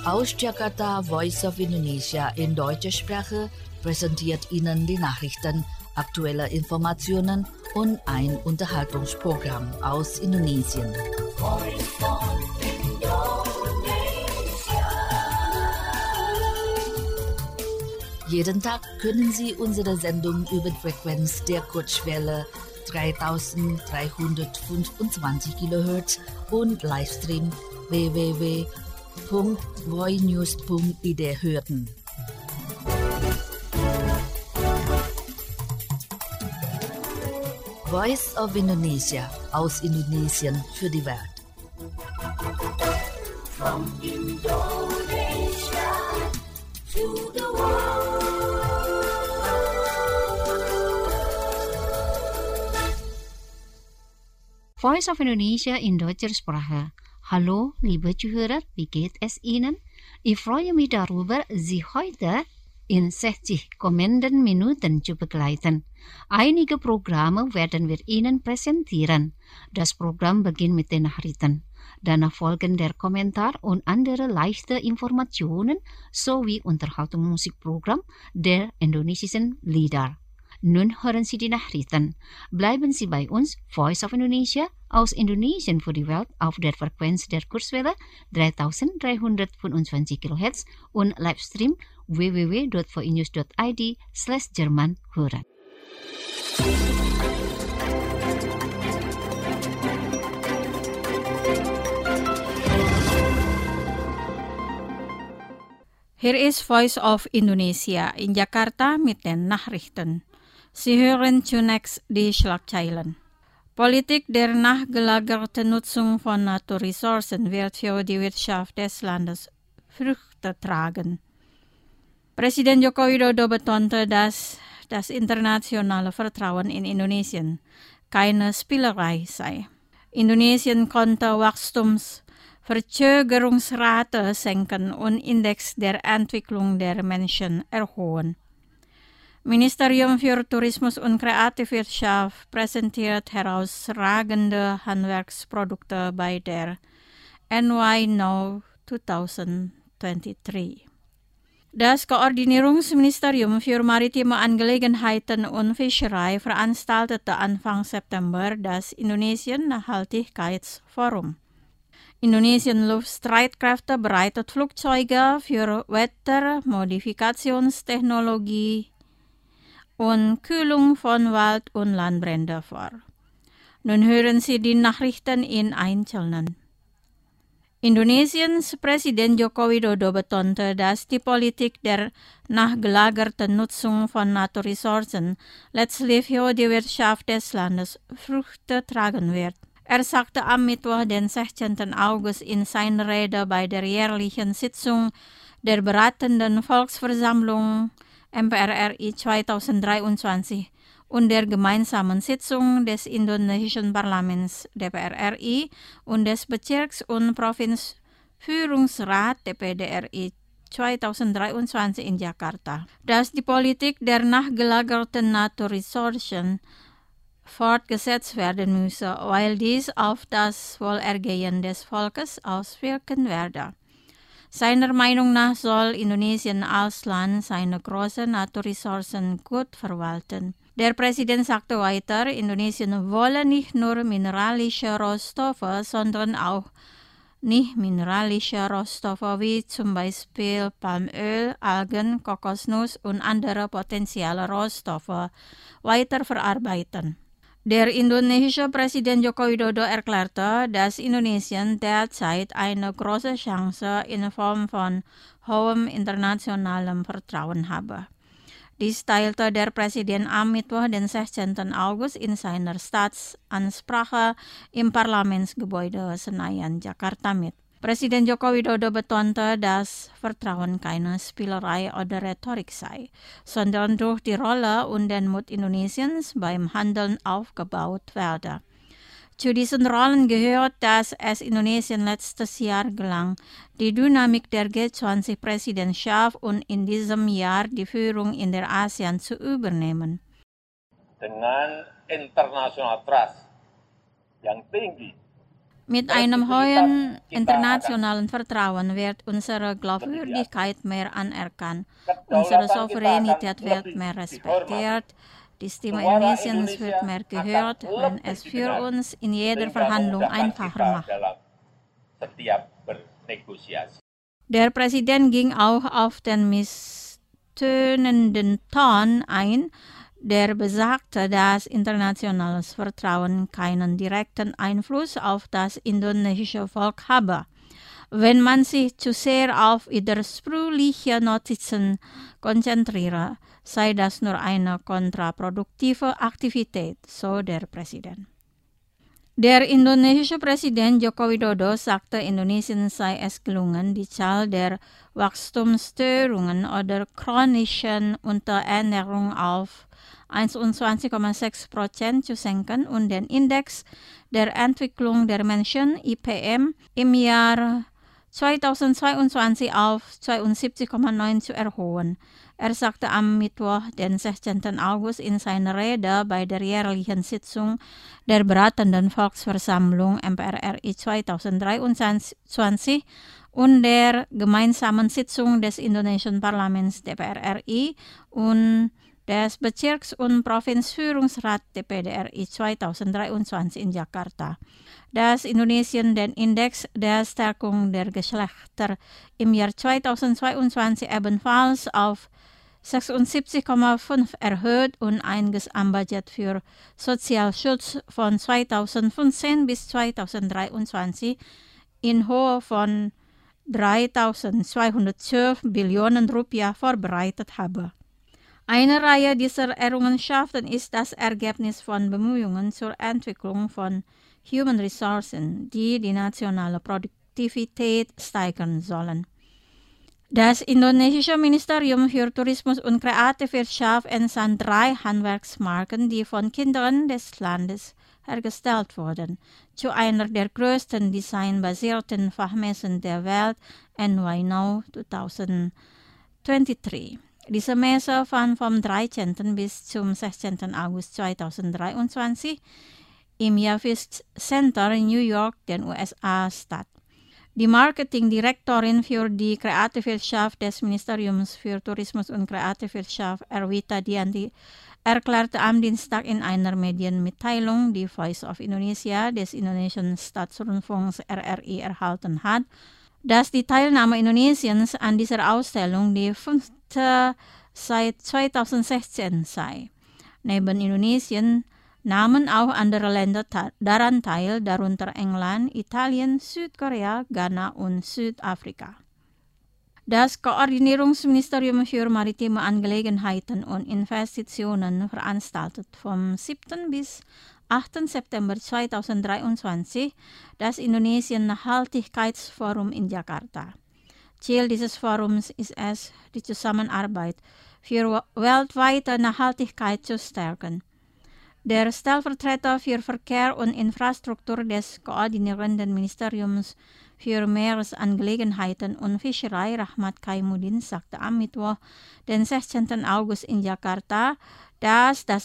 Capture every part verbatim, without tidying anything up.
Aus Jakarta, Voice of Indonesia in deutscher Sprache präsentiert Ihnen die Nachrichten, aktuelle Informationen und ein Unterhaltungsprogramm aus Indonesien. Jeden Tag können Sie unsere Sendung über die Frequenz der Kurzwelle dreitausenddreihundertfünfundzwanzig Kilohertz und Livestream w w w punkt voinews punkt i d hören. Voice of Indonesia aus Indonesien für die Welt. From Indonesia to the world. Voice of Indonesia in deutscher Sprache. Hallo, liebe Zuhörer, wie geht es Ihnen? Ich freue mich darüber, Sie heute in sechzig kommenden Minuten zu begleiten. Einige Programme werden wir Ihnen präsentieren. Das Programm beginnt mit den Nachrichten. Danach folgen der Kommentar und andere leichte Informationen sowie Unterhaltungsmusikprogramm der indonesischen Lieder. Nun hören Sie die Nachrichten. Bleiben Sie bei uns, Voice of Indonesia, aus Indonesien für die Welt auf der Frequenz der Kurzwelle dreitausenddreihundertfünfundzwanzig Kilohertz und Livestream w w w punkt voinews punkt i d slash Jerman hören. Hier ist Voice of Indonesia in Jakarta mit den Nachrichten. Sie hören zunächst die Schlagzeilen. Politik der nachgelagerten Nutzung von Naturressourcen wird für die Wirtschaft des Landes Früchte tragen. Präsident Joko Widodo betonte, dass das internationale Vertrauen in Indonesien keine Spielerei sei. Indonesien konnte Wachstumsverzögerungsrate senken und Index der Entwicklung der Menschen erhöhen. Ministerium für Tourismus und Kreativwirtschaft präsentiert herausragende Handwerksprodukte bei der N Y Now zwanzig dreiundzwanzig. Das Koordinierungsministerium für maritime Angelegenheiten und Fischerei veranstaltete Anfang September das Indonesien Nachhaltigkeitsforum. Indonesien Luftstreitkräfte bereitet Flugzeuge für Wettermodifikationstechnologie und Kühlung von Wald- und Landbränden vor. Nun hören Sie die Nachrichten in Einzelnen. Indonesiens Präsident Joko Widodo betonte, dass die Politik der nachgelagerten Nutzung von Naturressourcen letztlich für die Wirtschaft des Landes Früchte tragen wird. Er sagte am Mittwoch, den sechzehnten August, in seiner Rede bei der jährlichen Sitzung der beratenden Volksversammlung M P R R I zwanzig dreiundzwanzig und der gemeinsamen Sitzung des indonesischen Parlaments D P R R I und des Bezirks- und Provinzführungsrat D P D R I zwanzig dreiundzwanzig in Jakarta, dass die Politik der nachgelagerten Naturressourcen fortgesetzt werden müsse, weil dies auf das Wohlergehen des Volkes auswirken werde. Seiner Meinung nach soll Indonesien als Land seine großen Naturressourcen gut verwalten. Der Präsident sagte weiter, Indonesien wolle nicht nur mineralische Rohstoffe, sondern auch nicht-mineralische Rohstoffe wie zum Beispiel Palmöl, Algen, Kokosnuss und andere potenzielle Rohstoffe weiterverarbeiten. Der indonesische Präsident Joko Widodo erklärte, dass Indonesien derzeit eine große Chance in Form von hohem internationalem Vertrauen habe. Dies teilte der Präsident am Mittwoch, den sechzehnten August, in seiner Staatsansprache im Parlamentsgebäude Senayan, Jakarta mit. Präsident Joko Widodo betonte, dass Vertrauen keine Spielerei oder Rhetorik sei, sondern durch die Rolle und den Mut Indonesiens beim Handeln aufgebaut werde. Zu diesen Rollen gehört, dass es Indonesien letztes Jahr gelang, die Dynamik der G zwanzig-Präsidentschaft und in diesem Jahr die Führung in der ASEAN zu übernehmen. Dengan international trust yang tinggi. Mit einem hohen internationalen Vertrauen wird unsere Glaubwürdigkeit mehr anerkannt, unsere Souveränität wird mehr respektiert, die Stimme Indonesiens wird mehr gehört, wenn es für uns in jeder Verhandlung einfacher macht. Der Präsident ging auch auf den misstönenden Ton ein, der besagte, dass internationales Vertrauen keinen direkten Einfluss auf das indonesische Volk habe. Wenn man sich zu sehr auf widersprüchliche Notizen konzentriere, sei das nur eine kontraproduktive Aktivität, so der Präsident. Der indonesische Präsident Joko Widodo sagte, Indonesien sei es gelungen, die Zahl der Wachstumsstörungen oder chronischen Unterernährung auf einundzwanzig Komma sechs Prozent zu senken und den Index der Entwicklung der Menschen I P M im Jahr zweitausendzweiundzwanzig auf zweiundsiebzig Komma neun zu erhöhen. Er sagte am Mittwoch, den sechzehnten August, in seiner Rede bei der jährlichen Sitzung der beratenden Volksversammlung M P R R I zweitausenddreiundzwanzig und der gemeinsamen Sitzung des indonesischen Parlaments D P R R I und des Bezirks- und Provinzführungsrat D P D R I zweitausenddreiundzwanzig in Jakarta, dass Indonesien den Index der Stärkung der Geschlechter im Jahr zweitausendzweiundzwanzig ebenfalls auf sechsundsiebzig Komma fünf erhöht und ein Gesamtbudget für Sozialschutz von zweitausendfünfzehn bis zweitausenddreiundzwanzig in Höhe von dreitausendzweihundertzwölf Billionen Rupiah vorbereitet habe. Eine Reihe dieser Errungenschaften ist das Ergebnis von Bemühungen zur Entwicklung von Human Resources, die die nationale Produktivität steigern sollen. Das indonesische Ministerium für Tourismus und Kreativwirtschaft entsandt drei Handwerksmarken, die von Kindern des Landes hergestellt wurden, zu einer der größten designbasierten Fachmessen der Welt, N Y Now zweitausenddreiundzwanzig. Diese Messe fand vom dreizehnten bis zum sechzehnten August zweitausenddreiundzwanzig im Yavis Center in New York, den U S A, statt. Die Marketingdirektorin für die Kreativwirtschaft des Ministeriums für Tourismus und Kreativwirtschaft, Erwita Dianti, erklärte am Dienstag in einer Medienmitteilung, die Voice of Indonesia des indonesischen Staatsrundfunks R R I erhalten hat, dass die Teilnahme Indonesiens an dieser Ausstellung die fünfte seit zweitausendsechzehn sei. Neben Indonesien nahmen auch andere Länder daran teil, darunter England, Italien, Südkorea, Ghana und Südafrika. Das Koordinierungsministerium für maritime Angelegenheiten und Investitionen veranstaltet vom siebten bis achten September zweitausenddreiundzwanzig das Indonesien-Nachhaltigkeitsforum in Jakarta. Ziel dieses Forums ist es, die Zusammenarbeit für weltweite Nachhaltigkeit zu stärken. Der Stellvertreter für Verkehr und Infrastruktur des koordinierenden Ministeriums für Meeresangelegenheiten und Fischerei, Rahmat Kaimuddin, sagte am Mittwoch, den sechzehnten August in Jakarta, dass das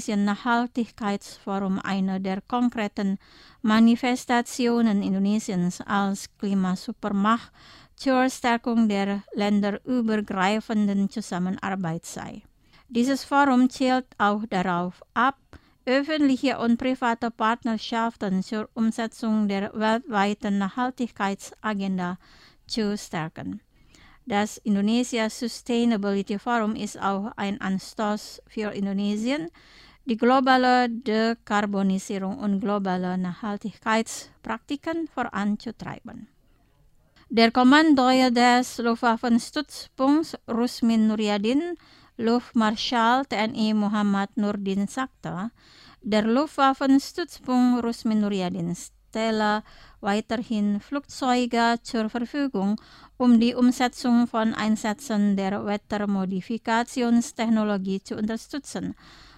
Indonesien-Nachhaltigkeitsforum eine der konkreten Manifestationen Indonesiens als Klimasupermacht zur Stärkung der länderübergreifenden Zusammenarbeit sei. Dieses Forum zielt auch darauf ab, öffentliche und private Partnerschaften zur Umsetzung der weltweiten Nachhaltigkeitsagenda zu stärken. Das Indonesia Sustainability Forum ist auch ein Anstoß für Indonesien, die globale Dekarbonisierung und globale Nachhaltigkeitspraktiken voranzutreiben. Der Kommandeur des Luftwaffenstützpunkts Rusmin Nuryadin, Luftmarschall T N I Muhammad Nurdin sagte, der Luftwaffenstützpunkt Rusmin Nuryadin stelle weiterhin Flugzeuge zur Verfügung, um die Umsetzung von Einsätzen der Wettermodifikationstechnologie zu unterstützen,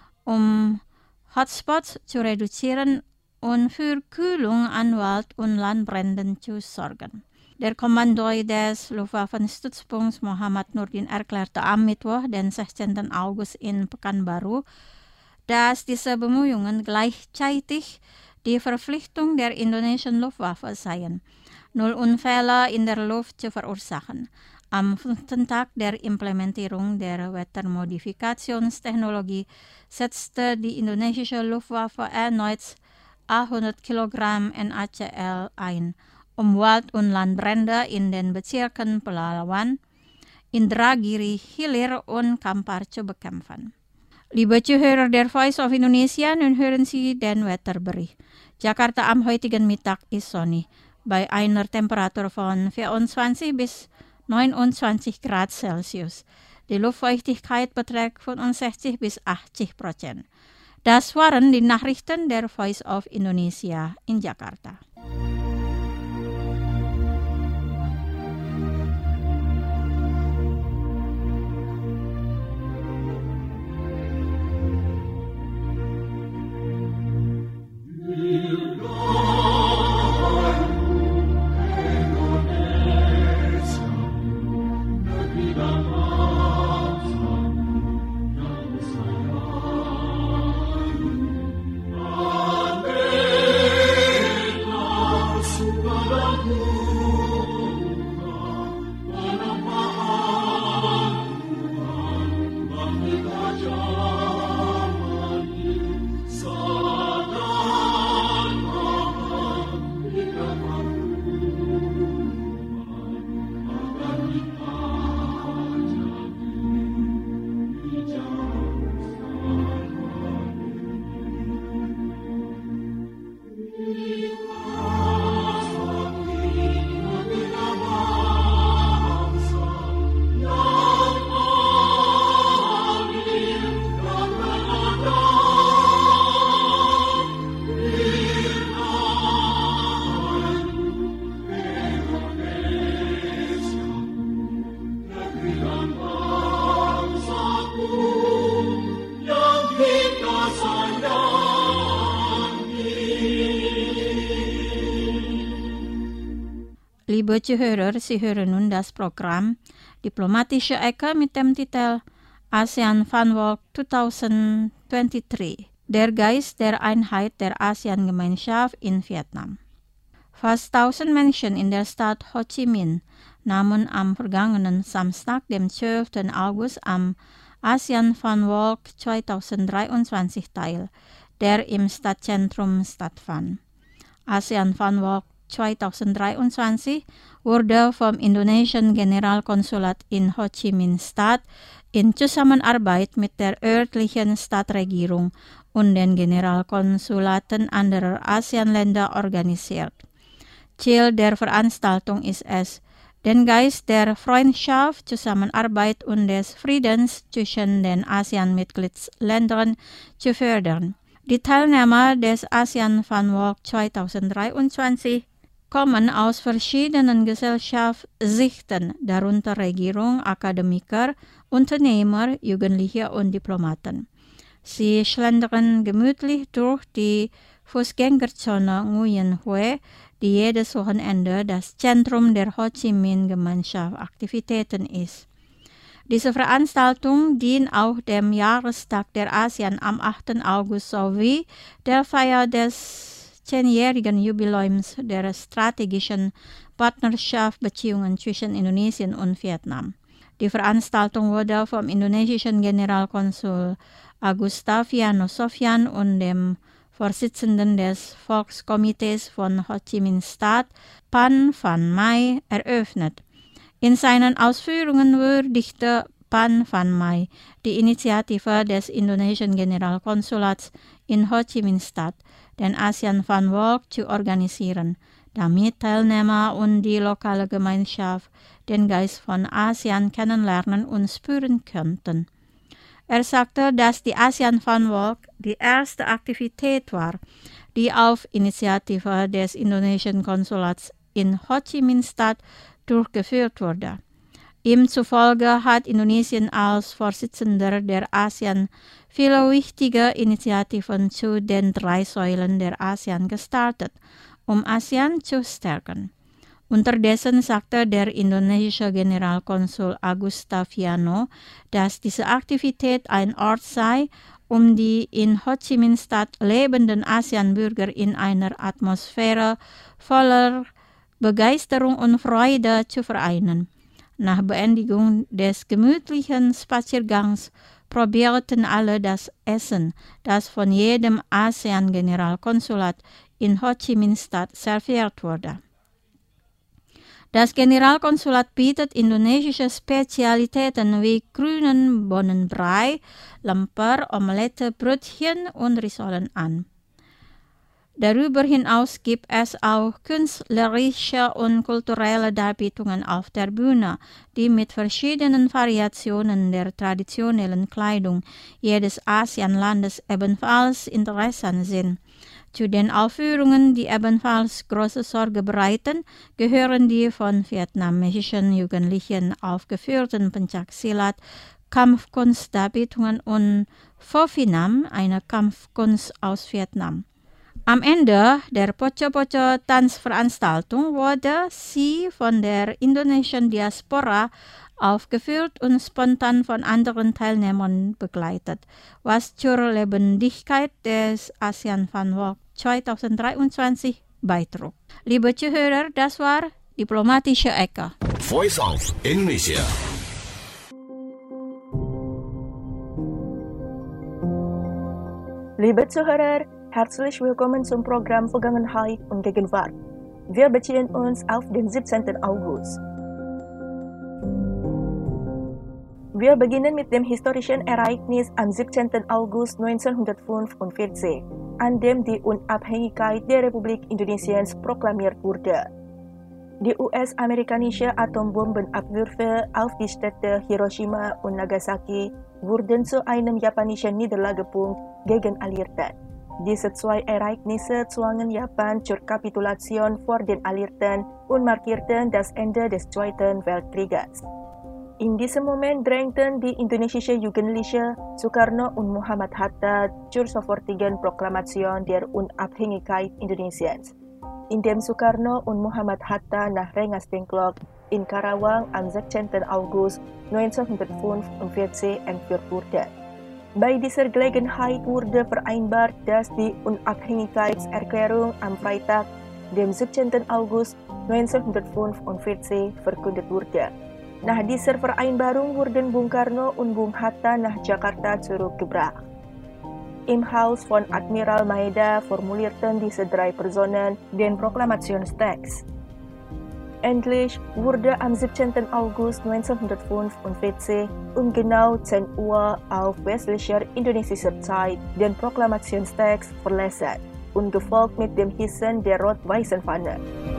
um Hotspots zu reduzieren und für Kühlung an Wald- und Landbränden zu sorgen. Der Kommandeur des Luftwaffenstützpunkts Muhammad Nurdin erklärte am Mittwoch, den sechzehnten August in Pekanbaru, dass diese Bemühungen gleichzeitig die Verpflichtung der indonesischen Luftwaffe seien, null Unfälle in der Luft zu verursachen. Am fünften Tag der Implementierung der Wettermodifikationstechnologie setzte die indonesische Luftwaffe erneut achthundert Kilogramm N A C L ein, um Wald- und Landbrände in den Bezirken Pelalawan, Indragiri, Hilir und Kampar zu bekämpfen. Liebe Zuhörer der Voice of Indonesia, nun hören Sie den Wetterbericht. Jakarta am heutigen Mittag ist sonnig, bei einer Temperatur von vierundzwanzig bis neunundzwanzig Grad Celsius. Die Luftfeuchtigkeit beträgt fünfundsechzig bis achtzig Prozent. Das waren die Nachrichten der Voice of Indonesia in Jakarta. Liebe Zuhörer, Sie hören nun das Programm Diplomatische Ecke mit dem Titel ASEAN Funwalk zwanzig dreiundzwanzig, der Geist der Einheit der ASEAN-Gemeinschaft in Vietnam. Fast tausend Menschen in der Stadt Ho Chi Minh nahmen am vergangenen Samstag, dem zwölften August, am ASEAN Funwalk zwanzig dreiundzwanzig teil, der im Stadtzentrum stattfand. ASEAN Funwalk zwanzig dreiundzwanzig wurde vom indonesischen Generalkonsulat in Ho Chi Minh Stadt in Zusammenarbeit mit der örtlichen Stadtregierung und den Generalkonsulaten anderer ASEAN-Länder organisiert. Ziel der Veranstaltung ist es, den Geist der Freundschaft, Zusammenarbeit und des Friedens zwischen den ASEAN-Mitgliedsländern zu fördern. Die Teilnehmer des ASEAN Funwalk zwanzig dreiundzwanzig kommen aus verschiedenen Gesellschaftsschichten, darunter Regierung, Akademiker, Unternehmer, Jugendliche und Diplomaten. Sie schlendern gemütlich durch die Fußgängerzone Nguyen Hue, die jedes Wochenende das Zentrum der Ho Chi Minh Gemeinschaft Aktivitäten ist. Diese Veranstaltung dient auch dem Jahrestag der ASEAN am achten August sowie der Feier des zehnjährigen Jubiläums der strategischen Partnerschaftsbeziehungen zwischen Indonesien und Vietnam. Die Veranstaltung wurde vom indonesischen Generalkonsul Agustaviano Sofyan und dem Vorsitzenden des Volkskomitees von Ho Chi Minh Stadt, Pan Van Mai, eröffnet. In seinen Ausführungen würdigte Pan Van Mai die Initiative des indonesischen Generalkonsulats in Ho Chi Minh Stadt, den ASEAN Funwalk zu organisieren, damit Teilnehmer und die lokale Gemeinschaft den Geist von ASEAN kennenlernen und spüren könnten. Er sagte, dass die ASEAN Funwalk die erste Aktivität war, die auf Initiative des indonesischen Konsulats in Ho Chi Minh Stadt durchgeführt wurde. Ihm zufolge hat Indonesien als Vorsitzender der ASEAN viele wichtige Initiativen zu den drei Säulen der ASEAN gestartet, um ASEAN zu stärken. Unterdessen sagte der indonesische Generalkonsul Agustaviano, dass diese Aktivität ein Ort sei, um die in Ho Chi Minh Stadt lebenden ASEAN-Bürger in einer Atmosphäre voller Begeisterung und Freude zu vereinen. Nach Beendigung des gemütlichen Spaziergangs probierten alle das Essen, das von jedem ASEAN-Generalkonsulat in Ho Chi Minh Stadt serviert wurde. Das Generalkonsulat bietet indonesische Spezialitäten wie grünen Bohnenbrei, Lemper, Omelette, Brötchen und Risotto an. Darüber hinaus gibt es auch künstlerische und kulturelle Darbietungen auf der Bühne, die mit verschiedenen Variationen der traditionellen Kleidung jedes ASEAN-Landes ebenfalls interessant sind. Zu den Aufführungen, die ebenfalls große Sorge bereiten, gehören die von vietnamesischen Jugendlichen aufgeführten Pencaksilat, Kampfkunstdarbietungen und Pho Phi Nam, eine Kampfkunst aus Vietnam. Am Ende der Poco-Poco-Tanzveranstaltung wurde sie von der indonesischen Diaspora aufgeführt und spontan von anderen Teilnehmern begleitet, was zur Lebendigkeit des ASEAN Fun Walk zwanzig dreiundzwanzig beitrug. Liebe Zuhörer, das war Diplomatische Ecke. Voice of Indonesia. Liebe Zuhörer, herzlich willkommen zum Programm Vergangenheit und Gegenwart. Wir beziehen uns auf den siebzehnten August. Wir beginnen mit dem historischen Ereignis am siebzehnten August neunzehnhundertfünfundvierzig, an dem die Unabhängigkeit der Republik Indonesiens proklamiert wurde. Die U S-amerikanische Atombombenabwürfe auf die Städte Hiroshima und Nagasaki wurden zu einem japanischen Niederlagepunkt gegen Alliierten. Diese zwei Ereignisse zwangen Japan zur Kapitulation vor den Alliierten und markierten das Ende des Zweiten Weltkrieges. In diesem Moment drängten die indonesische Jugendliche Sukarno und Muhammad Hatta zur sofortigen Proklamation der Unabhängigkeit Indonesiens, indem Sukarno und Muhammad Hatta nach Rengas Dengklok in Karawang am sechzehnten August neunzehnhundertfünfundvierzig entführt wurden. Bei dieser Gelegenheit wurde vereinbart, dass die Unabhängigkeitserklärung am Freitag, dem siebzehnten August neunzehnhundertfünfundvierzig, verkündet wurde. Nach dieser Vereinbarung wurden Bung Karno und Bung Hatta nach Jakarta zurückgebracht. Im Haus von Admiral Maeda formulierten diese drei Personen den Proklamationstext. Endlich wurde am siebzehnten August neunzehnhundertfünfundvierzig um genau zehn Uhr auf westlicher indonesischer Zeit den Proklamationstext verlesen und gefolgt mit dem Hissen der rot-weißen Fahne.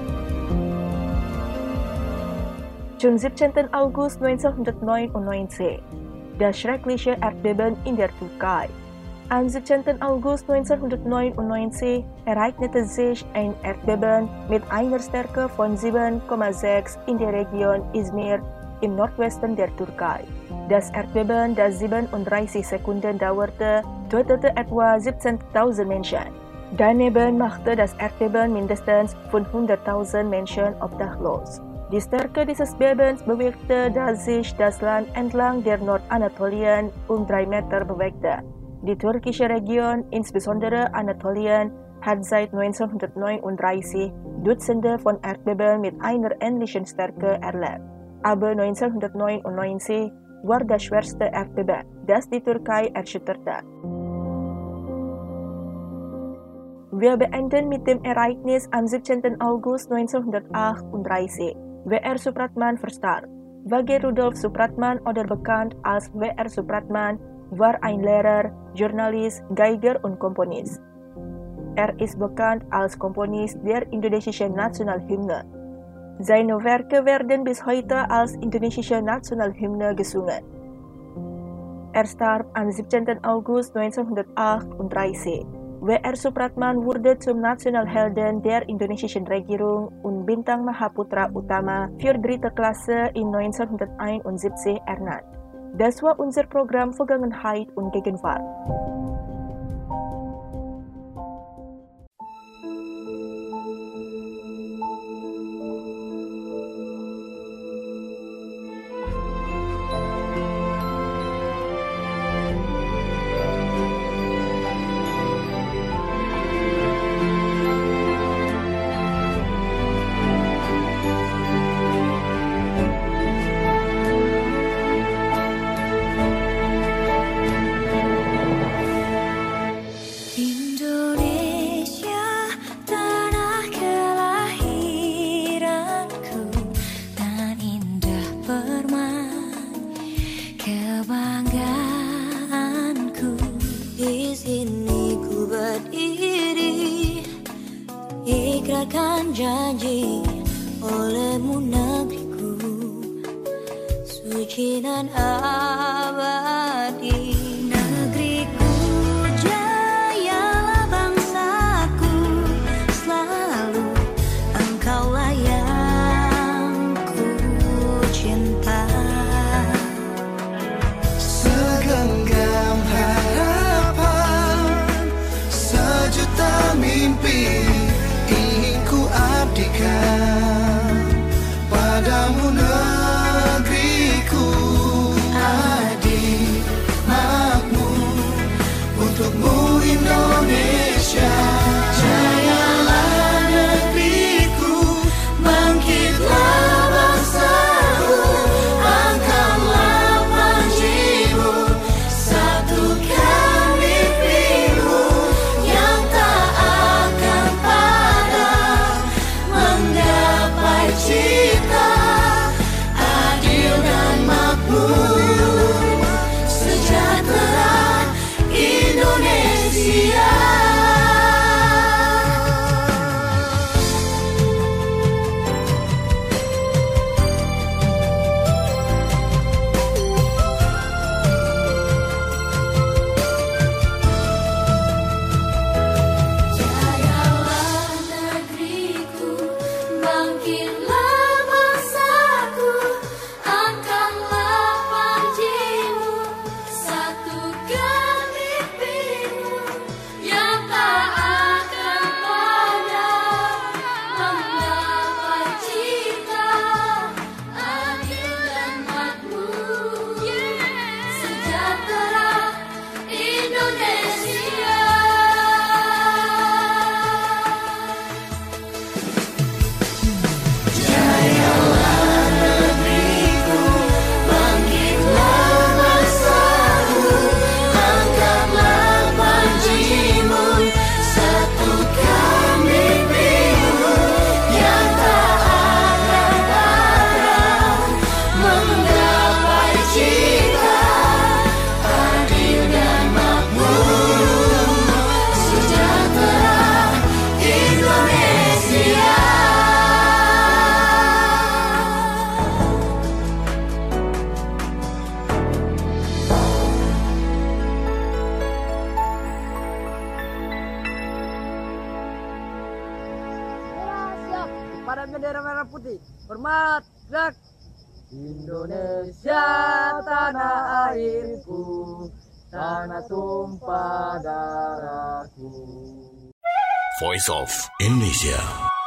Zum siebzehnten August neunzehnhundertneunundneunzig, das schreckliche Erdbeben in der Türkei. Am siebzehnten August neunzehnhundertneunundneunzig ereignete sich ein Erdbeben mit einer Stärke von sieben Komma sechs in der Region Izmir im Nordwesten der Türkei. Das Erdbeben, das siebenunddreißig Sekunden dauerte, tötete etwa siebzehntausend Menschen. Daneben machte das Erdbeben mindestens fünfhunderttausend Menschen obdachlos. Die Stärke dieses Bebens bewirkte, dass sich das Land entlang der Nordanatolien um drei Meter bewegte. Die türkische Region, insbesondere Anatolien, hat seit neunzehnhundertneununddreißig Dutzende von Erdbeben mit einer ähnlichen Stärke erlebt. Aber neunzehnhundertneunundneunzig war das schwerste Erdbeben, das die Türkei erschütterte. Wir beenden mit dem Ereignis am siebzehnten August neunzehnhundertachtunddreißig. W R Supratman verstarb. Wage Rudolf Supratman oder bekannt als W R Supratman war ein Lehrer, Journalist, Geiger und Komponist. Er ist bekannt als Komponist der indonesischen Nationalhymne. Seine Werke werden bis heute als indonesische Nationalhymne gesungen. Er starb am siebzehnten August neunzehnhundertachtunddreißig. W R Supratman wurde zum Nationalhelden der indonesischen Regierung und Bintang Mahaputra Utama für dritte Klasse in neunzehnhunderteinundsiebzig ernannt. Das war unser Programm Vergangenheit und Gegenwart. ikrarkan janji olehmu negeriku, suci dan abadi. Negeriku, jayalah bangsaku, selalu engkaulah yang ku cinta. Segenggam harapan, sejuta mimpi ingin ku abdikan padamu negeriku. Adil, makmur untukmu Indonesia. Jayalah negeriku, bangkitlah bangsaku, angkatlah panjimu, satukan mimpimu yang tak akan padam, menggapai cita adil dan makmur, sejahtera Indonesia. Jayalah negeriku, bangkitlah bangsaku, angkatlah panjimu, satukan mimpimu yang tak akan padam, menggapai cita adil dan makmur, sejahtera Indonesia. Jayalah negeriku, bangkitlah bangsaku, angkatlah panjimu, satukan mimpimu yang tak akan padam, menggapai cita adil dan makmur, sejahtera Indonesia. Siap pada bendera merah putih. Hormat, gerak. Indonesia tanah airku, tanah tumpah darahku. Voice of Indonesia.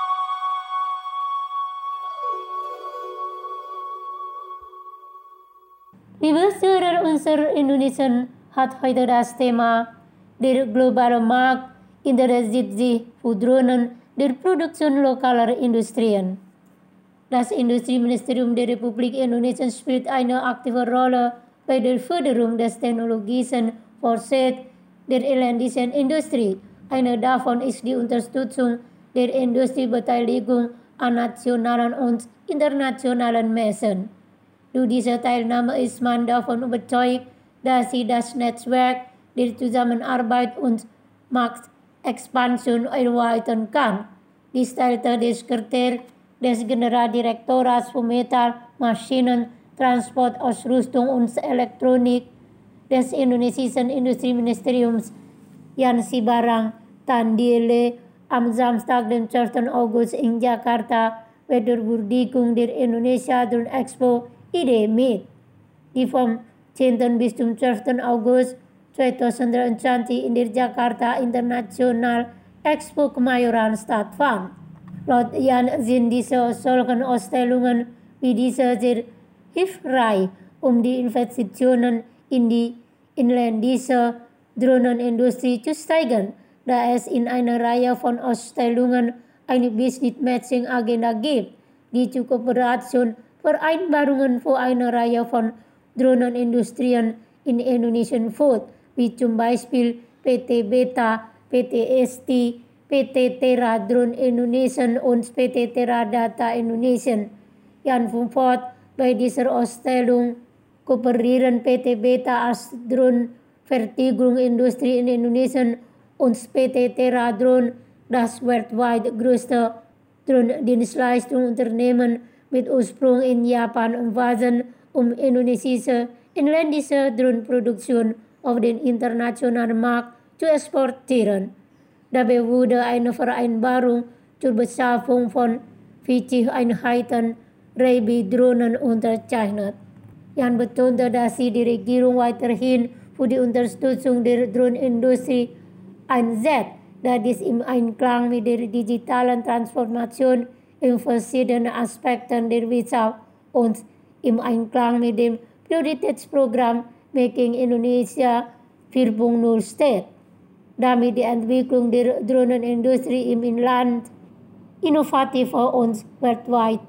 Liebe Zuhörer unserer Indonesian hat heute das Thema der globale Markt interessiert sich für Drohnen der Produktion lokaler Industrien. Das Industrieministerium der Republik Indonesien spielt eine aktive Rolle bei der Förderung des technologischen Fortschritts der inländischen Industrie. Eine davon ist die Unterstützung der Industriebeteiligung an nationalen und internationalen Messen. Durch diese Teilnahme ist man davon überzeugt, dass sie das Netzwerk der Zusammenarbeit und Marktexpansion erweitern kann. Dies teilte der Sekretär des Generaldirektorats für Metall, Maschinen, Transport, Ausrüstung und Elektronik des indonesischen Industrieministeriums Jan Sibarang Tandile am Samstag, dem zwölften August in Jakarta bei der Würdigung der Indonesia Drone Expo I D mit, die vom zehnten bis zum zwölften August zweitausenddreiundzwanzig in der Jakarta International Expo Kemayoran stattfand. Laut Jan sind diese solchen Ausstellungen wie diese sehr hilfreich, um die Investitionen in die inländische Drohnenindustrie zu steigern, da es in einer Reihe von Ausstellungen eine Business-Matching-Agenda gibt, die zur Kooperation Vereinbarungen für eine Reihe von Drohnenindustrien in Indonesia führt, wie zum Beispiel P T Beta, P T S T, P T Terra Drone Indonesia und P T Terra Data Indonesia. Jan fort, bei dieser Ausstellung kooperieren P T Beta als Drohnenfertigungsindustrie in Indonesia und P T Terra Drone das wereldwijd grootste dronesdienstleistungondernemen met oorsprong in Japan omvatten om Indonesische inlandse droneproductie auf den internationalen Markt zu exportieren. Dabei wurde eine Vereinbarung zur Beschaffung von vierzig Einheiten Rabi-Drohnen unterzeichnet. Yang betonte, dass sie die Regierung weiterhin für die Unterstützung der Drohnenindustrie einsetzt, da dies im Einklang mit der digitalen Transformation in verschiedenen Aspekten der Wirtschaft und im Einklang mit dem Prioritätsprogramm Making Indonesia vier Punkt null steht. Damit die Entwicklung der Drohnenindustrie im Inland innovativer und weltweit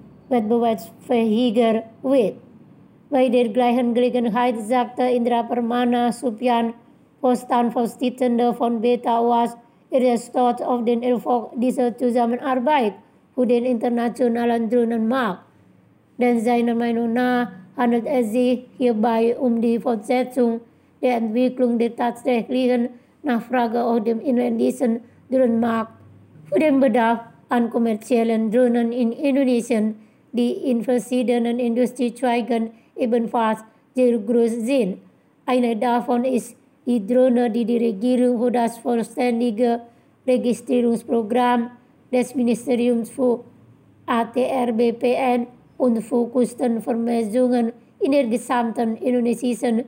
wettbewerbsfähiger wird. Bei der gleichen Gelegenheit sagte Indra Permana Supyan, Vorstandsvorsitzender von Beta U A S, er ist stolz auf den Erfolg dieser Zusammenarbeit für den internationalen Drohnenmarkt. Denn seiner Meinung nach handelt es sich hierbei um die Fortsetzung der Entwicklung der tatsächlichen Nachfrage auf dem inländischen Drohnenmarkt für den Bedarf an kommerziellen Drohnen in Indonesien, die in verschiedenen Industriezweigen ebenfalls sehr groß sind. Eine davon ist die Drohne, die die Regierung für das vollständige Registrierungsprogramm des Ministeriums für A T R B P N und für Kostenvermessungen in der gesamten indonesischen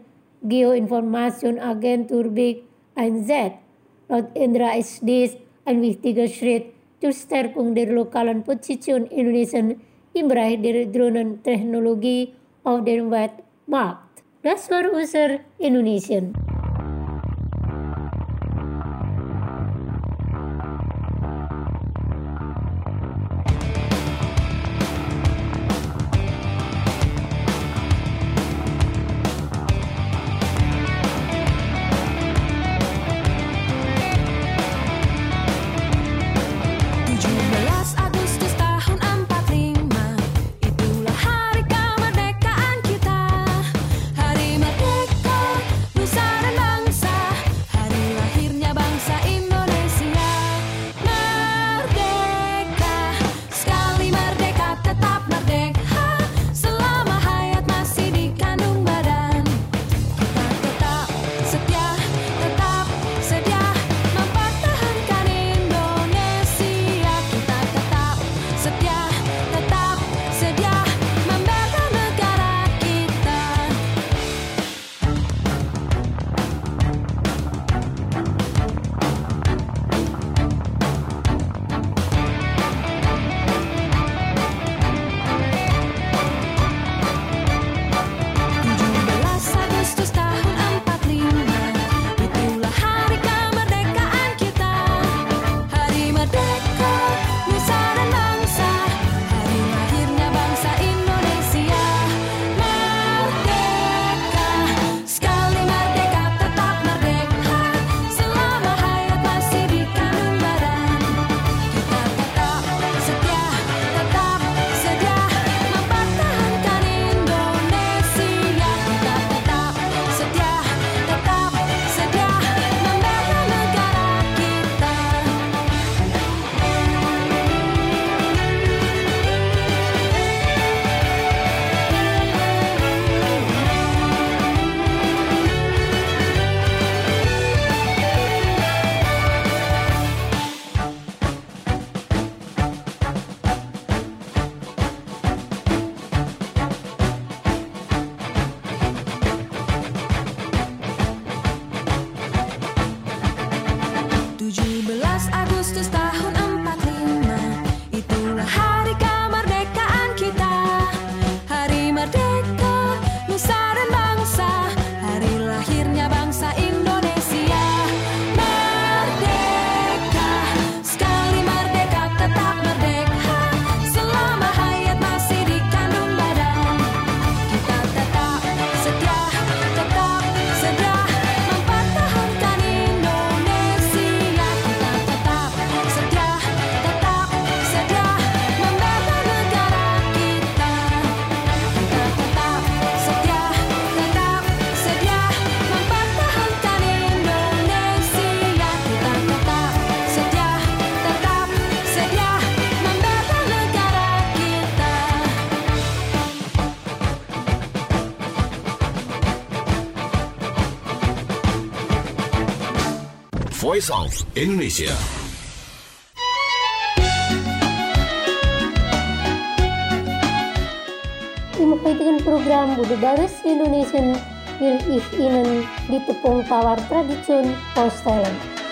Geoinformationsagentur B I G einsetzt. Laut Indra ist dies ein wichtiger Schritt zur Stärkung der lokalen Position Indonesiens im Bereich der Drohnentechnologie auf dem Weltmarkt. Das war unser Indonesien. Hari merdeka, Nusantara. Voice of Indonesia. Imakaikan program Budi Baris Indonesian wil ich Ihnen di tepung tawar tradition vorstellen.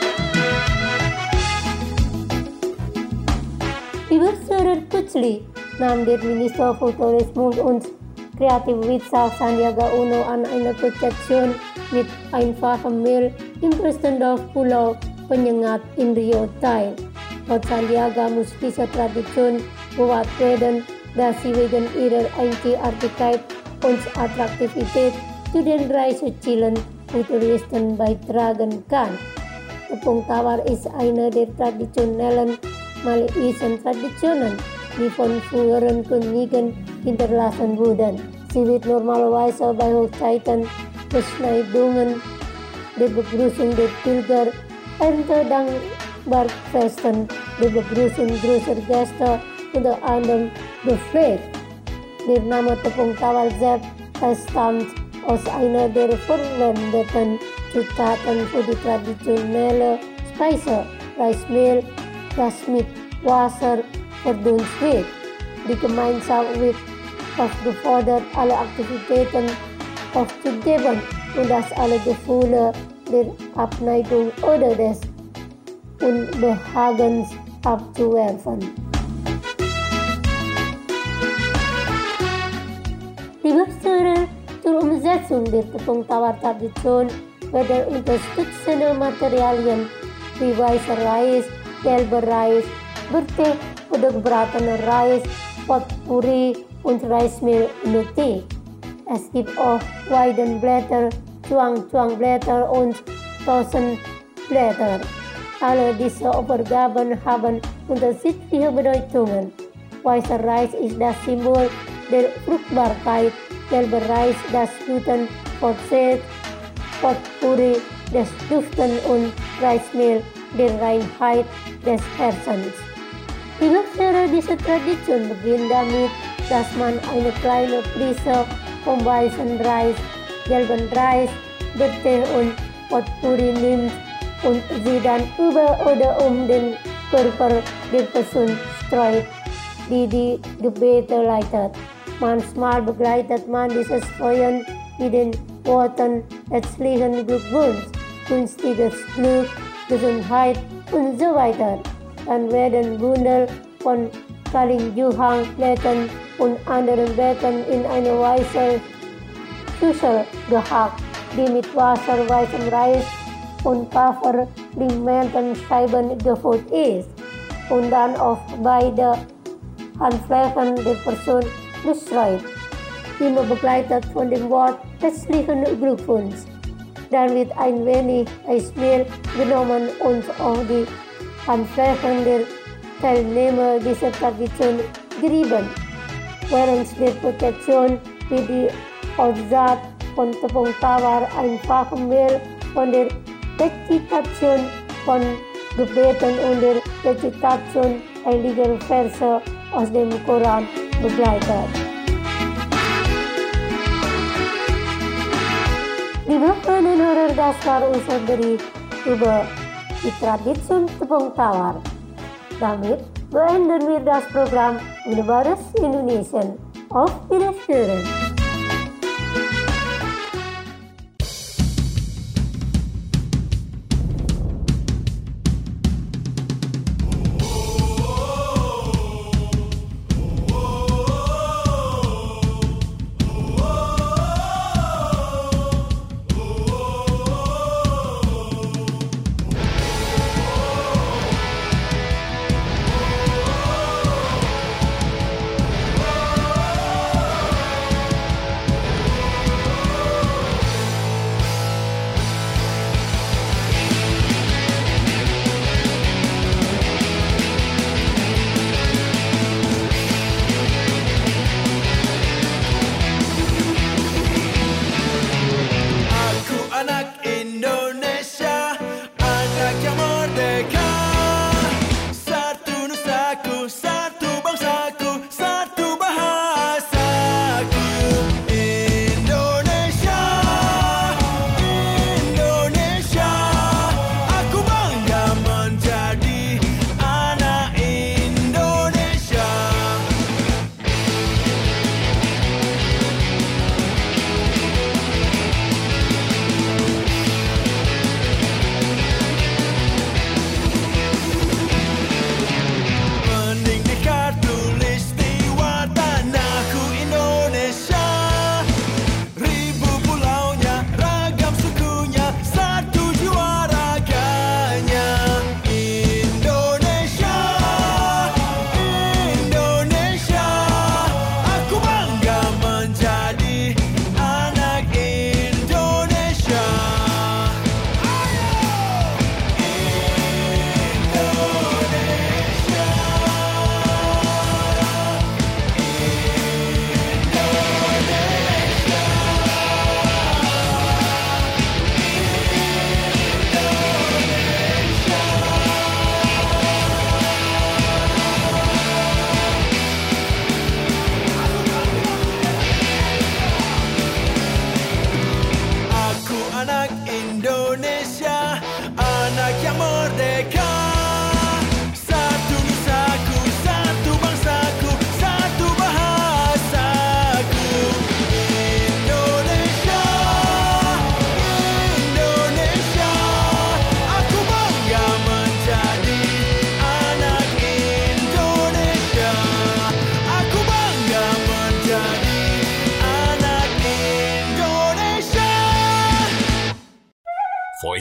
Lieber Hörer, kürzlich nahm der Minister für Tourismus und Kreativwirtschaft Sandiaga Uno an einer Petition mit einfachem Mehl im Christendorf Pulau Penyengat in Rio teil. Laut Sandiaga muss diese Tradition bewahrt werden, da sie wegen ihrer Einzigartigkeit und Attraktivität zu den Reisezielen für Touristen beitragen kann. Tepung tawar ist eine der traditionellen Malaysian Traditionen, die von früheren Königen hinterlassen wurden. Sie wird normalerweise bei Hochzeiten, Beschneidungen, der Begrüßung der Pilger, Erntedankbarfesten, der Begrüßung größerer Gäste unter anderem gepflegt. Der Name Tepung tawar selbst stammt aus einer der verwendeten Zutaten für die traditionelle Speise, Reismehl, das mit Wasser verdunst wird. Die Gemeinschaft wird aufgefordert, alle Aktivitäten aufzugeben und dass alle Gefühle der Abneigung oder des Unbehagens abzuwerfen. Liebe Hörer, zur Umsetzung der Tepung tawar Tradition werden unterstützende Materialien wie weißer Reis, gelber Reis, Birte oder gebratener Reis, Potpourri und Reismehl nötig. Es gibt auch Weidenblätter, Cuang-Cuang-Blätter und Tosenblätter. Alle diese Übergaben haben unterschiedliche Bedeutungen. Weißer Reis ist das Symbol der Fruchtbarkeit, gelber Reis das Guten verzehrt, Potpourri des Duften und Reismehl der Reinheit des Herzens. Die Hörer dieser Tradition beginnt damit, dass man eine kleine Prise vom weißen Reis, gelben Reis, Birte und Potpourri nimmt und sie dann über oder um den Körper der Person streut, die die Gebete leitet. Manchmal begleitet man dieses Streuen mit den Worten herzlichen Glückwunsch, günstiges Glück, Gesundheit und so weiter. Dann werden Bündel von Kalinjuhang-Blättern und anderen Blättern in eine weiße Schüssel gehackt, die mit Wasser, weißem Reis und Pfefferlimentenscheiben gefüllt ist und dann auf beide Handflächen der Person bestreut, immer begleitet von dem Wort herzlichen Glückwunsch. Dann wird ein wenig Reismehl genommen und auf die Handflächen der Teilnehmer dieser Tradition gerieben. Während der Petition wird die Hauptsaat von Tepung tawar einfaches Mehl von der Rezitation von Gebeten und der Rezitation heiliger Verse aus dem Koran begleitet. Liebe Freunde und Hörer, das war unser Bericht über die Tradition Tepung tawar. Damit beenden wir das Programm Budi Baris Indonesian. Auf Wiedersehen.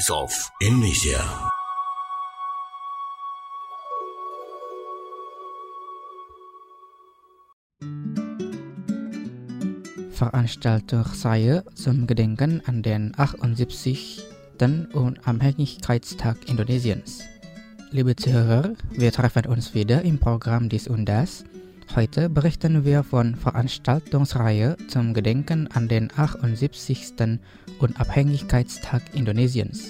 Voice of Indonesia. Veranstaltungsreihe zum Gedenken an den achtundsiebzigsten Unabhängigkeitstag Indonesiens. Liebe Zuhörer, wir treffen uns wieder im Programm dies und das. Heute berichten wir von Veranstaltungsreihe zum Gedenken an den achtundsiebzigsten Unabhängigkeitstag Indonesiens.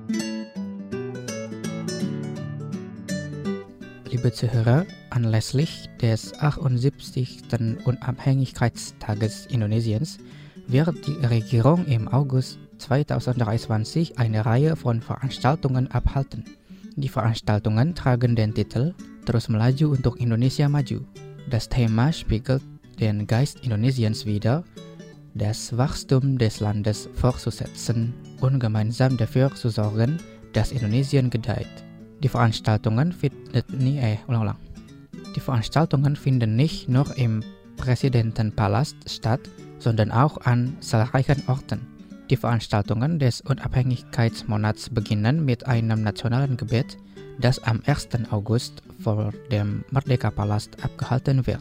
Liebe Zuhörer, anlässlich des achtundsiebzigsten Unabhängigkeitstages Indonesiens wird die Regierung im August zweitausenddreiundzwanzig eine Reihe von Veranstaltungen abhalten. Die Veranstaltungen tragen den Titel Terus Melaju untuk Indonesia Maju. Das Thema spiegelt den Geist Indonesiens wider, das Wachstum des Landes fortzusetzen und gemeinsam dafür zu sorgen, dass Indonesien gedeiht. Die Veranstaltungen findet nie, eh, ulang ulang. Die Veranstaltungen finden nicht nur im Präsidentenpalast statt, sondern auch an zahlreichen Orten. Die Veranstaltungen des Unabhängigkeitsmonats beginnen mit einem nationalen Gebet, das am ersten August vor dem Merdeka-Palast abgehalten wird.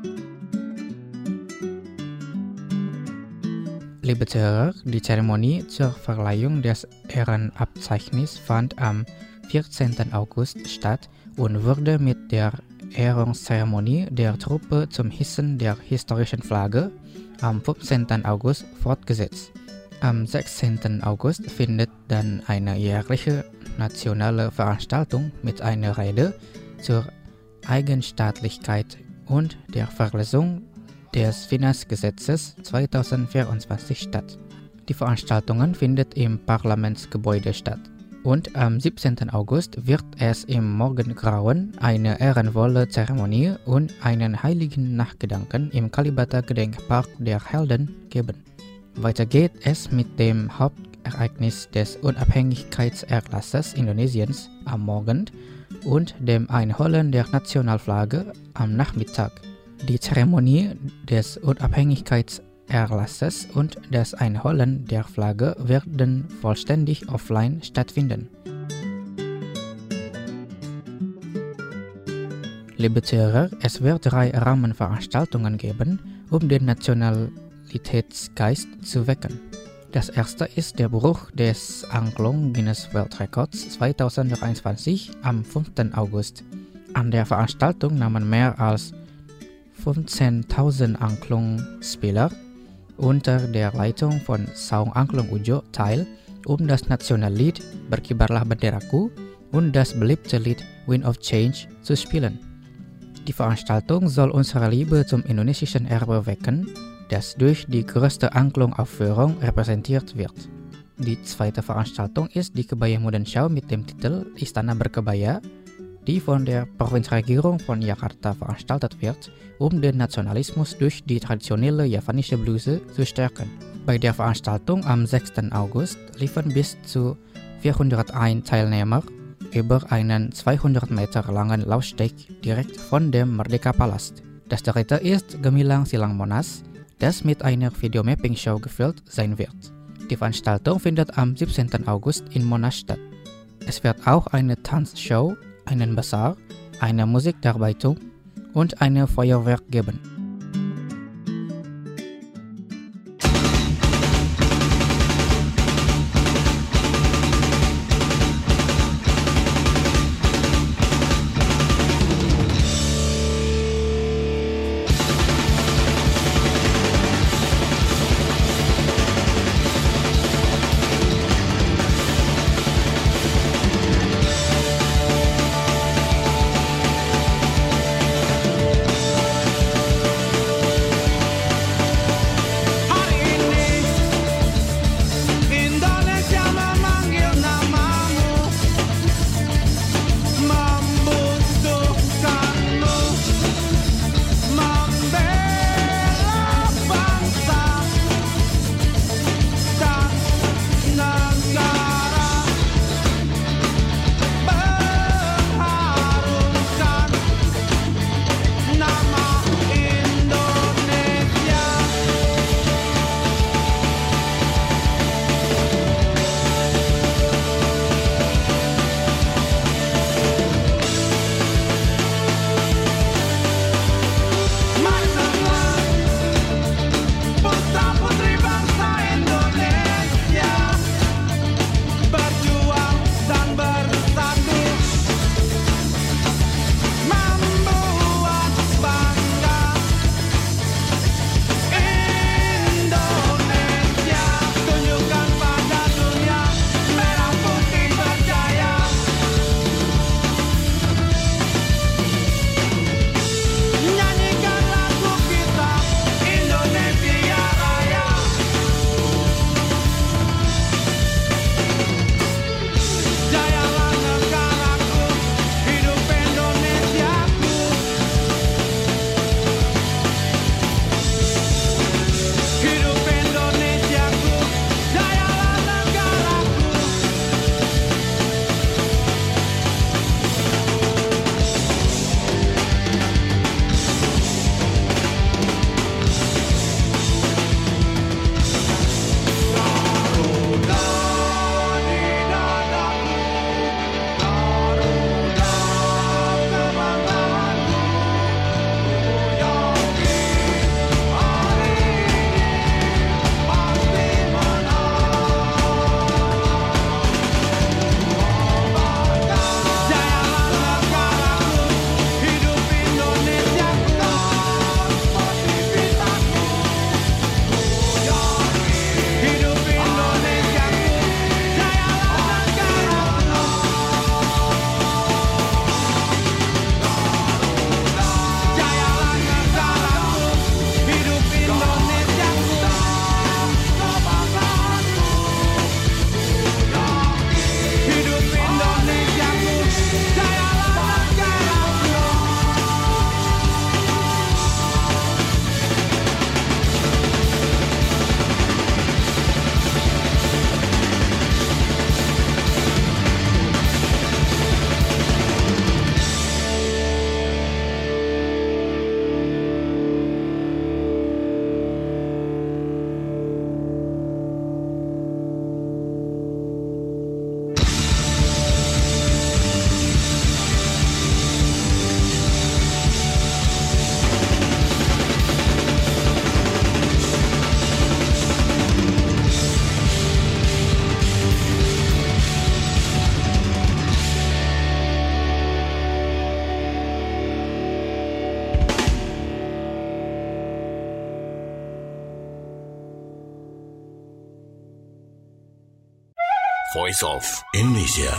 Liebe Zuhörer, die Zeremonie zur Verleihung des Ehrenabzeichnis fand am vierzehnten August statt und wurde mit der Ehrungszeremonie der Truppe zum Hissen der historischen Flagge am fünfzehnten August fortgesetzt. Am sechzehnten August findet dann eine jährliche nationale Veranstaltung mit einer Rede zur Eigenstaatlichkeit und der Verlesung des Finanzgesetzes zweitausendvierundzwanzig statt. Die Veranstaltung findet im Parlamentsgebäude statt. Und am siebzehnten August wird es im Morgengrauen eine ehrenvolle Zeremonie und einen heiligen Nachgedanken im Kalibata Gedenkpark der Helden geben. Weiter geht es mit dem Hauptereignis des Unabhängigkeitserlasses Indonesiens am Morgen und dem Einholen der Nationalflagge am Nachmittag. Die Zeremonie des Unabhängigkeitserlasses und das Einholen der Flagge werden vollständig offline stattfinden. Liebe Zuhörer, es wird drei Rahmenveranstaltungen geben, um den Nationalitätsgeist zu wecken. Das erste ist der Bruch des Angklung Guinness Weltrekords zweitausenddreiundzwanzig am fünften August. An der Veranstaltung nahmen mehr als fünfzehntausend Angklung-Spieler unter der Leitung von Saung Angklung Ujo teil, um das Nationallied Berkibarlah Benderaku und das beliebte Lied Wind of Change zu spielen. Die Veranstaltung soll unsere Liebe zum indonesischen Erbe wecken, das durch die größte Angklung-Aufführung repräsentiert wird. Die zweite Veranstaltung ist die Kebaya Modenschau mit dem Titel Istana Berkebaya, die von der Provinzregierung von Jakarta veranstaltet wird, um den Nationalismus durch die traditionelle javanische Bluse zu stärken. Bei der Veranstaltung am sechsten August liefen bis zu vierhunderteins Teilnehmer über einen zweihundert Meter langen Laufsteg direkt von dem Merdeka-Palast. Das dritte ist Gemilang Silang Monas, das mit einer Videomapping-Show gefüllt sein wird. Die Veranstaltung findet am siebzehnten August in Monas statt. Es wird auch eine Tanzshow, einen Basar, eine Musikdarbeitung und eine Feuerwerk geben. Voice of Indonesia.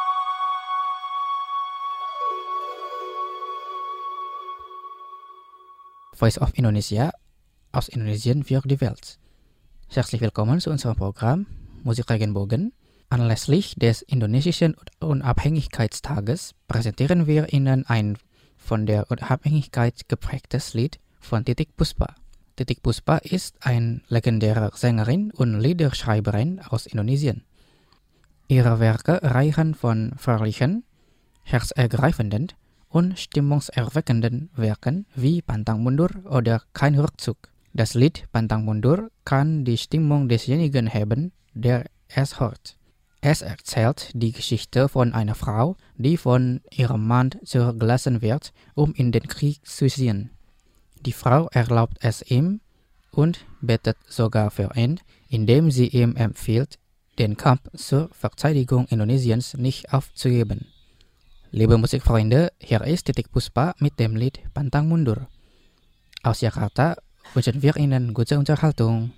Voice of Indonesia aus Indonesien für die Welt. Herzlich willkommen zu unserem Programm Musikregenbogen. Anlässlich des indonesischen Unabhängigkeitstages präsentieren wir Ihnen ein von der Unabhängigkeit geprägtes Lied von Titik Puspa. Titik Puspa ist eine legendäre Sängerin und Liederschreiberin aus Indonesien. Ihre Werke reichen von fröhlichen, herzergreifenden und stimmungserweckenden Werken wie Pantang Mundur oder Kein Rückzug. Das Lied Pantang Mundur kann die Stimmung desjenigen heben, der es hört. Es erzählt die Geschichte von einer Frau, die von ihrem Mann zurückgelassen wird, um in den Krieg zu ziehen. Die Frau erlaubt es ihm und betet sogar für ihn, indem sie ihm empfiehlt, den Kampf zur Verteidigung Indonesiens nicht aufzugeben. Liebe Musikfreunde, hier ist Titik Puspa mit dem Lied Pantang Mundur. Aus Jakarta wünschen wir Ihnen gute Unterhaltung.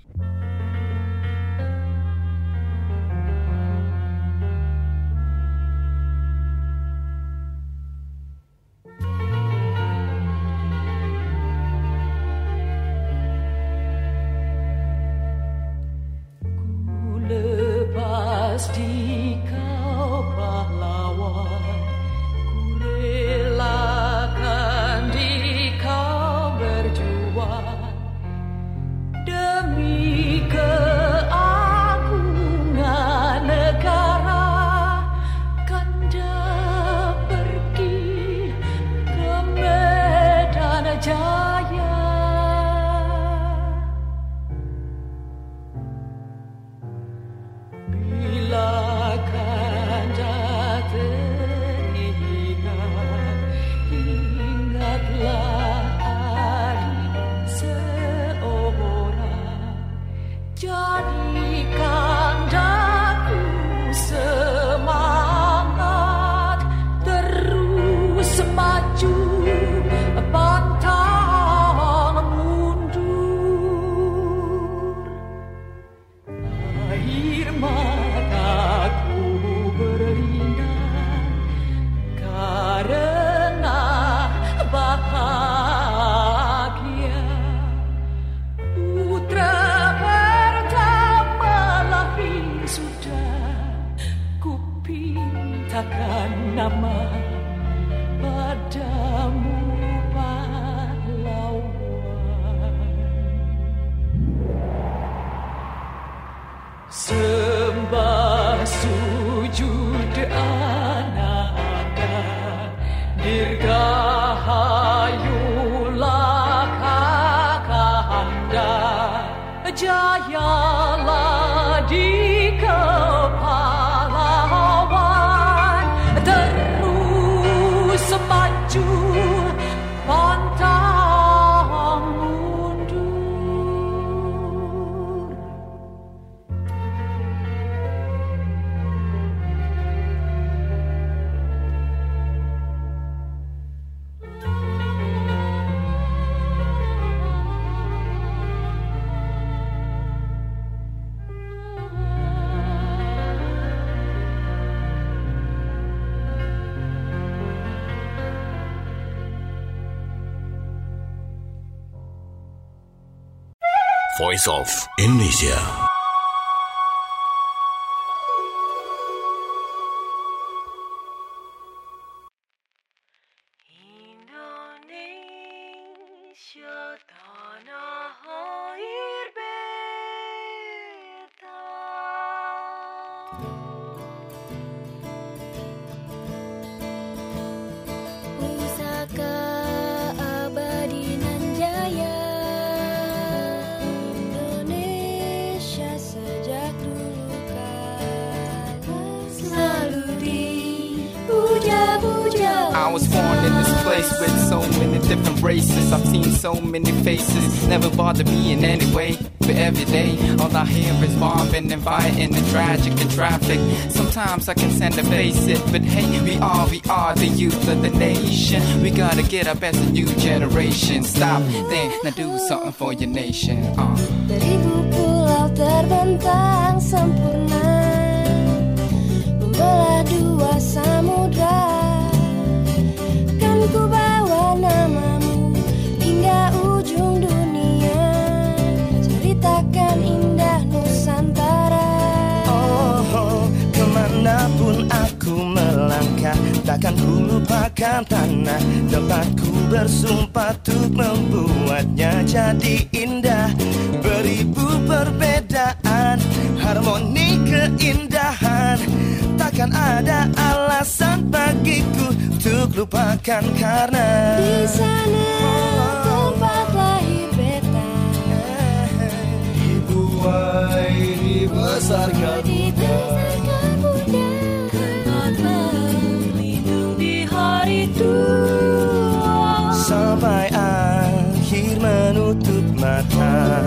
Di kau pahlawan, ku relakan di kau berjuang demi keagungan negara. Kanda pergi ke medan jaya. Bila Kanda teringat, ingatlah adik seorang. Jadi Kandaku semangat, terus maju pantang mundur. Air mataku berlinang karena bahagia. Putra pertama lahir sudah, ku pintakan nama padamu pahlawan. Sembah sujud ananda, dirgahayulah Kakanda, jayalah di kepalawan, terus maju pantang mundur. Voice of Indonesia. Indonesia tanah air beta, Pusaka abadi nan jaya, Indonesia sejak dulu kala selalu dipuja-puja. I was born in this place with so many different races. I've seen so many faces, never bothered me in any way. But every day, all I hear is bombing and fighting and tragic and traffic. Sometimes I can stand to face it, but hey, we are, we are the youth of the nation. We gotta get up as a new generation. Stop, think, now do something for your nation. Uh. Beribu pulau terbentang sempurna, belah dua samudra. Kan ku bawa namamu hingga ujung dunia, ceritakan indah Nusantara. Oh, kemanapun aku melangkah, takkan ku lupakan tanah. Dapat ku bersumpah untuk membuatnya jadi indah. Beribu perbedaan, harmoni keindahan. Takkan ada alasan bagiku untuk lupakan karena di sana tempat lahir beta, dibuai, dibesarkan bunda, tempat berlindung di hari tua, sampai akhir menutup mata.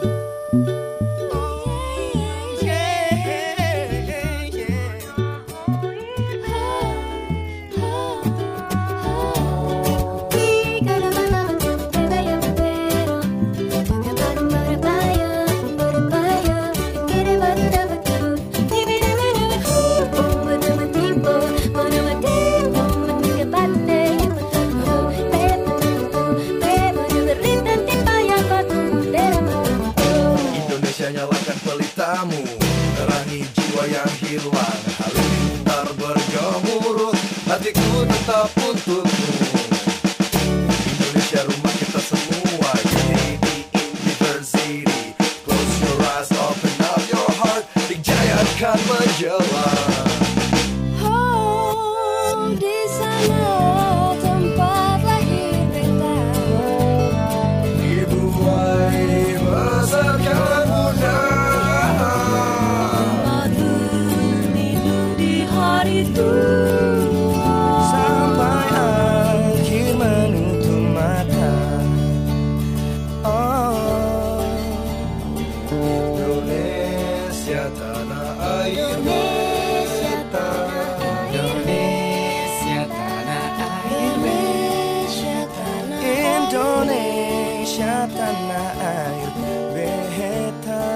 Terangi jiwa yang hilang, halilintar bergemuruh, hatiku tetap untukmu. Indonesia rumah kita semua, Unity University. Close your eyes, open up your heart, Dijaya akan menjelang. Oh, di sana tempat lahir beta, dibuai besarkan bunda, itu sampai akhir menutup mata. Oh, Indonesia tanah air beta, Indonesia tanah air beta, Indonesia tanah air beta.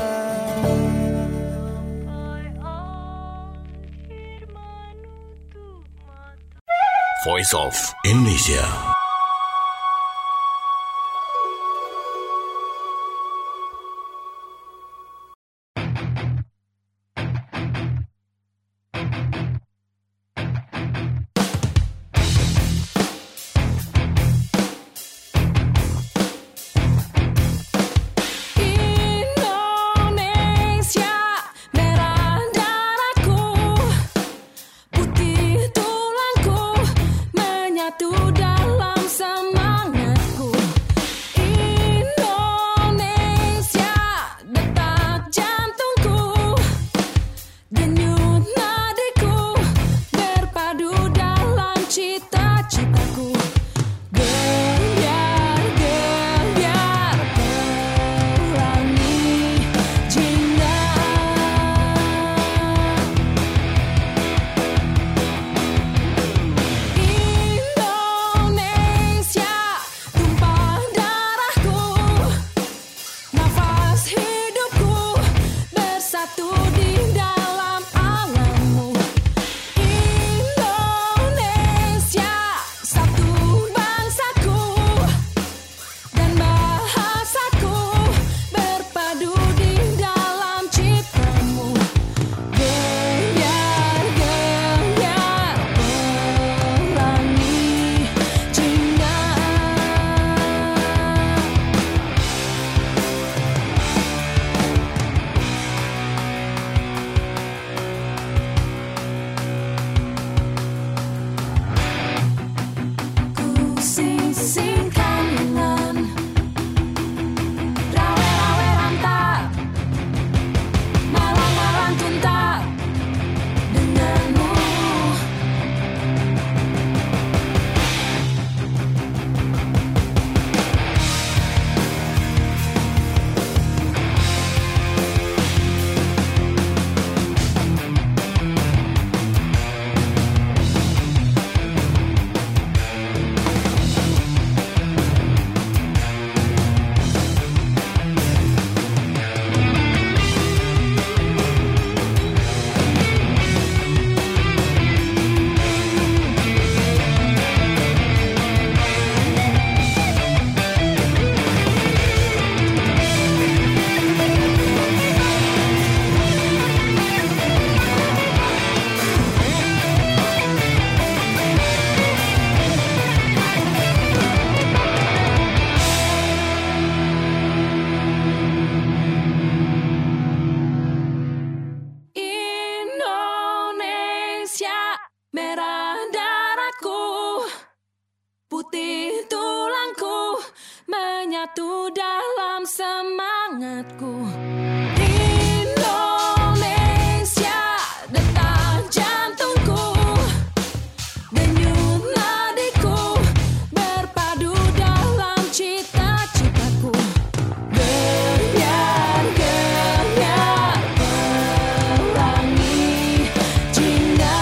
Voice of Indonesia. dalam menyatu dalam semangatku. Indonesia, detak jantungku, denyut nadiku, berpadu dalam cita-citaku. Genyar-genyar pelangi jingga,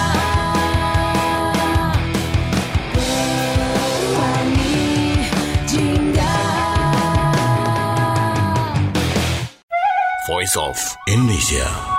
pelangi jingga. Voice of Indonesia.